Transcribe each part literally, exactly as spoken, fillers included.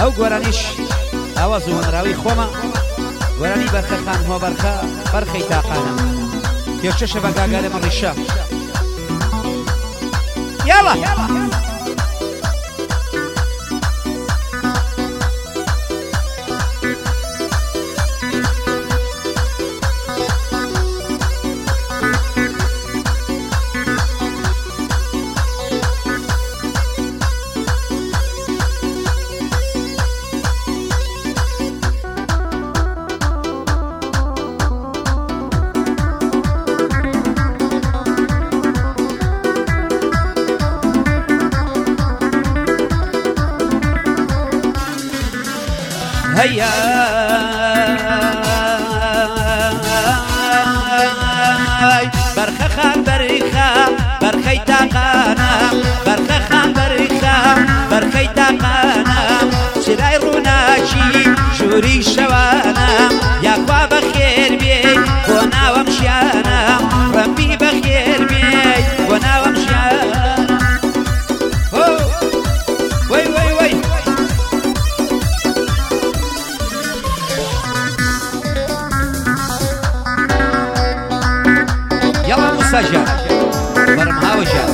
ئەو گۆرانیش ئاوا زووەنراوی خۆمە گۆرانی بەرخەخان هۆ بەرخە بەرخەی تاقانە پێشەشە بە گاگارە مەڕیشە یاڵە هيا برخة خان برخة برخي تاقانا برخة خان برخة برخي تاقانا شراي روناشي شوري شوانا يا قوا بخير بي كونا ومشيانا ربي بخير بي كونا ومشيانا وي وي وي سجا برمها وجا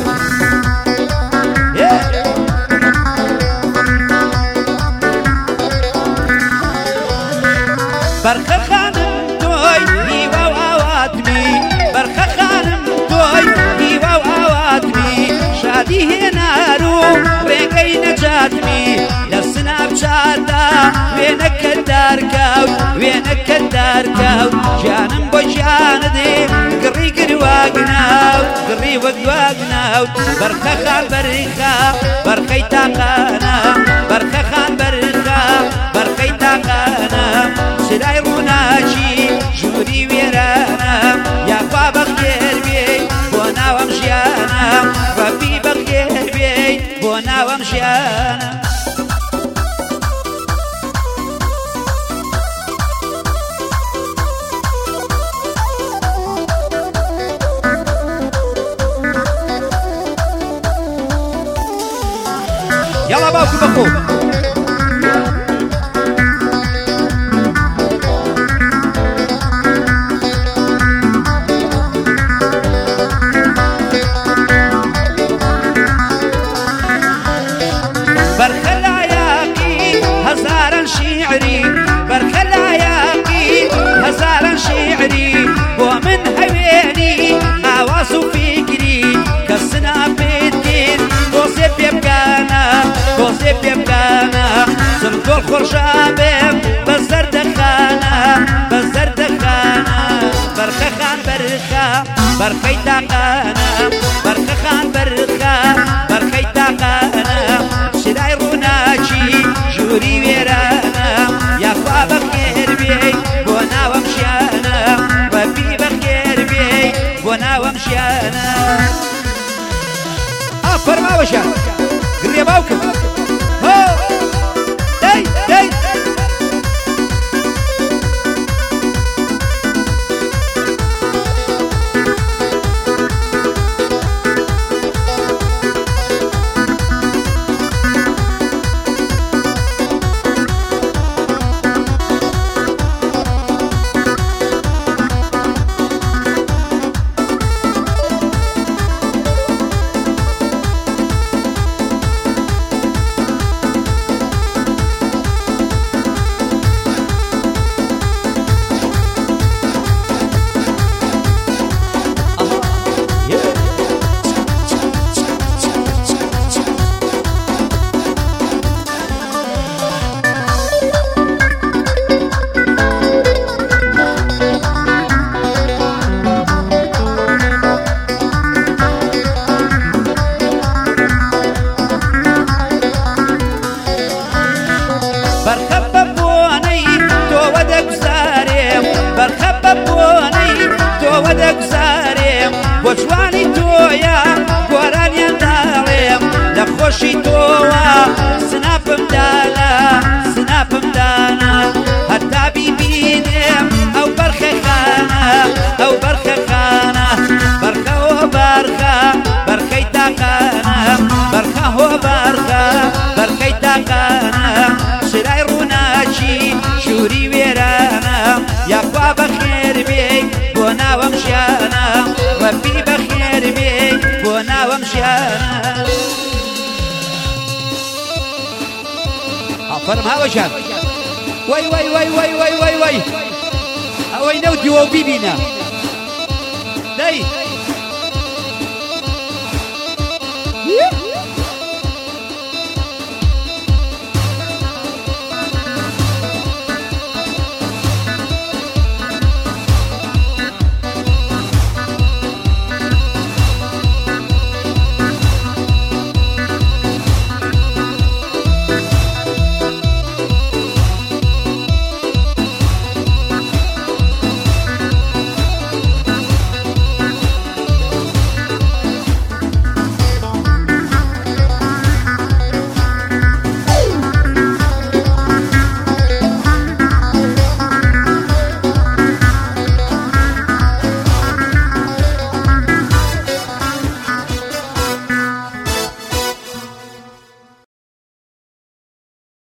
برخة خانم توي هيوا وعواتمي برخة خانم توي هيوا وعواتمي شادي هنارو ريقي نجاتمي لسناب شاتا وينك الداركاو وينك الداركاو جانم بجاندي قري قري واقناو قري واقناو برخة خان برخة برخي تاقانا برخة خان برخة برخي تاقانا سلاي روناشي جوري ويرانا يا قوا بخير بي بونا ومشيانا ربي بخير بي بونا ومشيانا يلا باوكو بخو برخة العياقي هزارا شعري برخة العياقي هزارا شعري ومن حويني حواس فكري كالسنا بيتين وصيب يبقانا وصيب يبقانا زنقو الخرشابم بزر دخانا بزر دخانا برخة خان برخة برخي تاقانا برخة خان برخة برخي تاقانا شراي روناشي جوري ويرانا يا خوا بخير بي بونا ومشيانا ربي بخير بي بونا ومشيانا فرما وشا قرية باوكم هو داي داي فرم هاوشان وای وای وای وای وای وای وای ئەوەی نەوتیوە و بیبینە دەی